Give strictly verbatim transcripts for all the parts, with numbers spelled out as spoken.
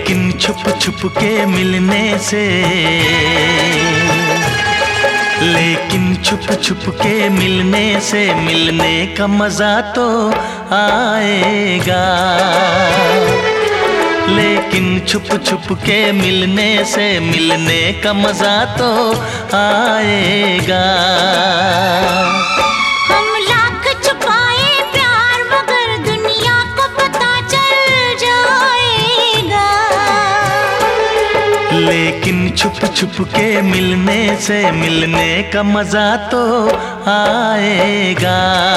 लेकिन छुप छुप के मिलने से, लेकिन छुप छुप के मिलने से मिलने का मजा तो आएगा। लेकिन छुप छुप के मिलने से मिलने का मजा तो आएगा। हम लाख छुपाए प्यार मगर दुनिया को पता चल जाएगा। लेकिन छुप छुप के मिलने से मिलने का मजा तो आएगा।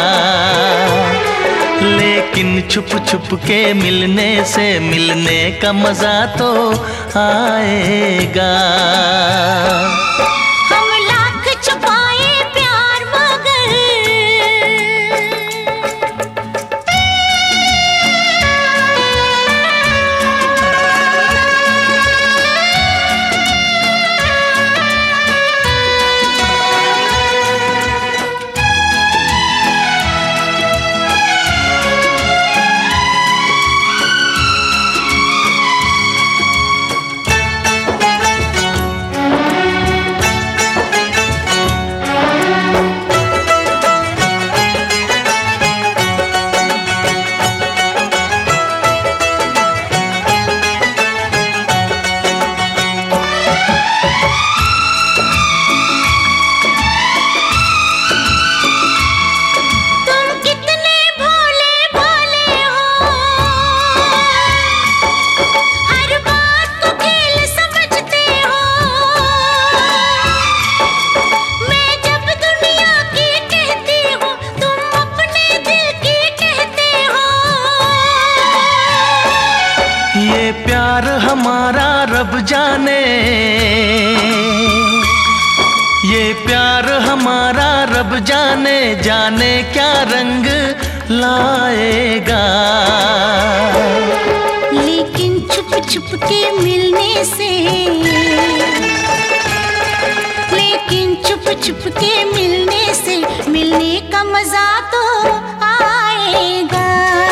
लेकिन छुप छुप के मिलने से मिलने का मजा तो आएगा। हम लाख छुपाए प्यार मगर प्यार हमारा रब जाने, ये प्यार हमारा रब जाने, जाने क्या रंग लाएगा। लेकिन छुप छुप के मिलने से, लेकिन छुप छुप के मिलने से मिलने का मजा तो आएगा।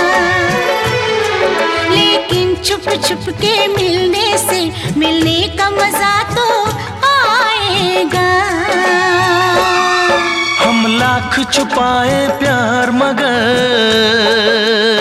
लेकिन छुप छुप के मिलने से मिलने का मजा तो आएगा। हम लाख छुपाए प्यार मगर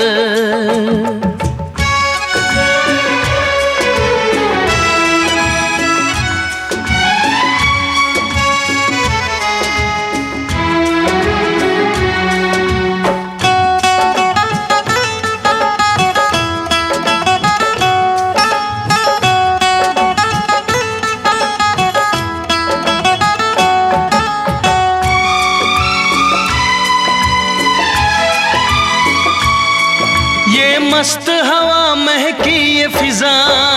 मस्त हवा महकी ये फिजा,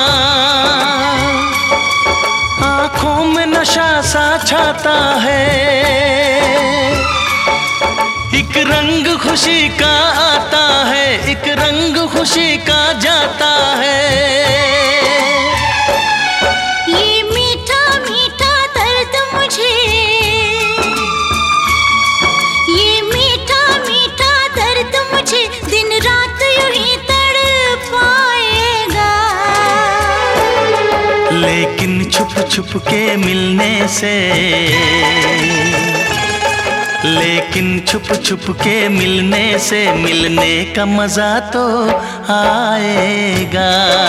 आंखों में नशा सा छाता है। एक रंग खुशी का आता है, एक रंग खुशी का जाता है। ये मीठा मीठा दर्द मुझे, ये मीठा मीठा दर्द मुझे दिन रात यूं ही तड़पाएगा। लेकिन छुप छुप के मिलने से, लेकिन छुप छुप के मिलने से मिलने का मजा तो आएगा।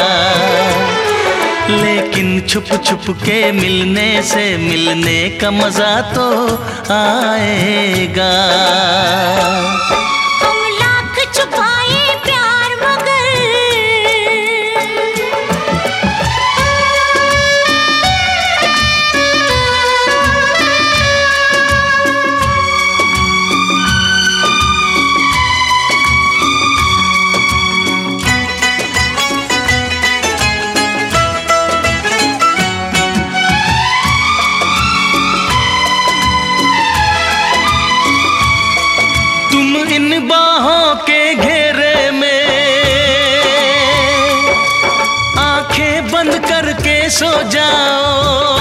लेकिन छुप छुप के मिलने से मिलने का मजा तो आएगा। हम लाख छुपाए प्यार मगर इन बाहों के घेरे में आंखें बंद करके सो जाओ।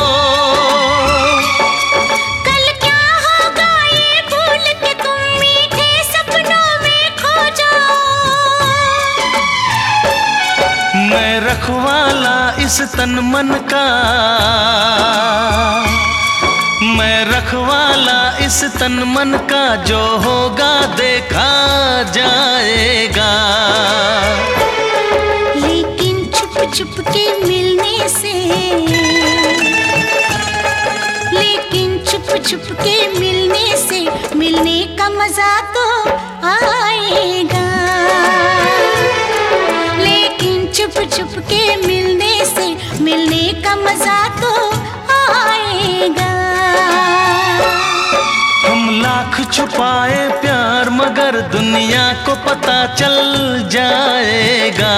कल क्या होगा ये भूल के तुम मीठे सपनों में खो जाओ। मैं रखवाला इस तन मन का, मैं रखवाला इस तन मन का, जो होगा देखा जाएगा। लेकिन छुप छुप के मिलने से, लेकिन छुप छुप के मिलने से मिलने का मजा तो आएगा। लेकिन छुप छुप के मिलने से मिलने का मजा तो आएगा। हम लाख छुपाए प्यार मगर दुनिया को पता चल जाएगा।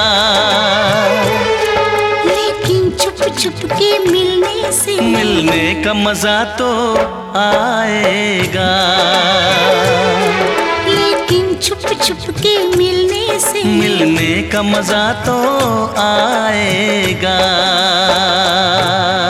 लेकिन छुप छुप के मिलने से मिलने का मजा तो आएगा। लेकिन छुप छुप के मिलने से मिलने का मजा तो आएगा।